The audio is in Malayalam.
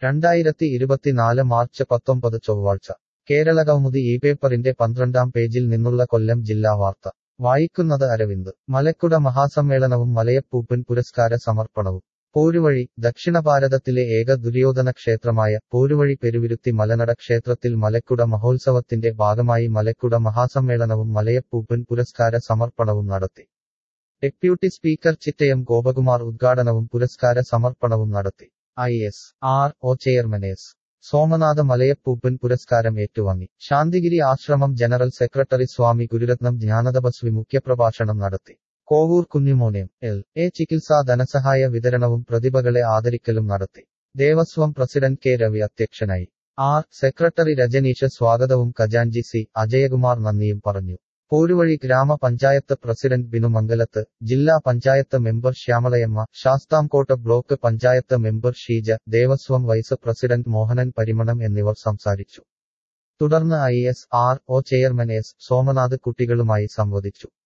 2024 മാർച്ച് 19 ചൊവ്വാഴ്ച കേരളകൗമുദി ഈ പേപ്പറിന്റെ 12-ാം പേജിൽ നിന്നുള്ള കൊല്ലം ജില്ലാ വാർത്ത വായിക്കുന്നത് അരവിന്ദ്. മലക്കുട മഹാസമ്മേളനവും മലയപ്പൂപ്പൻ പുരസ്കാര സമർപ്പണവും. പോരുവഴി. ദക്ഷിണഭാരതത്തിലെ ഏക ദുര്യോധന ക്ഷേത്രമായ പോരുവഴി പെരുവിരുത്തി മലനട ക്ഷേത്രത്തിൽ മലക്കുട മഹോത്സവത്തിന്റെ ഭാഗമായി മലക്കുട മഹാസമ്മേളനവും മലയപ്പൂപ്പൻ പുരസ്കാര സമർപ്പണവും നടത്തി. ഡെപ്യൂട്ടി സ്പീക്കർ ചിറ്റയം ഗോപകുമാർ ഉദ്ഘാടനവും പുരസ്കാര സമർപ്പണവും നടത്തി. ISRO chairman S. Somanath Malayappooppan പുരസ്കാരം ഏറ്റുവാങ്ങി. ശാന്തിഗിരി ആശ്രമം ജനറൽ സെക്രട്ടറി സ്വാമി ഗുരുരത്നം ജ്ഞാനതപസ്വി മുഖ്യപ്രഭാഷണം നടത്തി. കോവൂർ കുഞ്ഞിമോൻ MLA ചികിത്സാ ധനസഹായ വിതരണവും പ്രതിഭകളെ ആദരിക്കലും നടത്തി. Devaswom president K. രവി അധ്യക്ഷനായി. സെക്രട്ടറി രജനീഷ് സ്വാഗതവും ഖജാൻജി സി. അജയകുമാർ നന്ദിയും പറഞ്ഞു. പോരുവഴി ഗ്രാമപഞ്ചായത്ത് പ്രസിഡന്റ് ബിനു മംഗലത്ത്, ജില്ലാ panchayat member Shyamalayamma, Sasthamcotta block panchayat member Sheeja, Devaswom vice president Mohanan Parimanam എന്നിവർ സംസാരിച്ചു. തുടർന്ന് ISRO ചെയർമാൻ എസ്. സോമനാഥ് കുട്ടികളുമായി സംവദിച്ചു.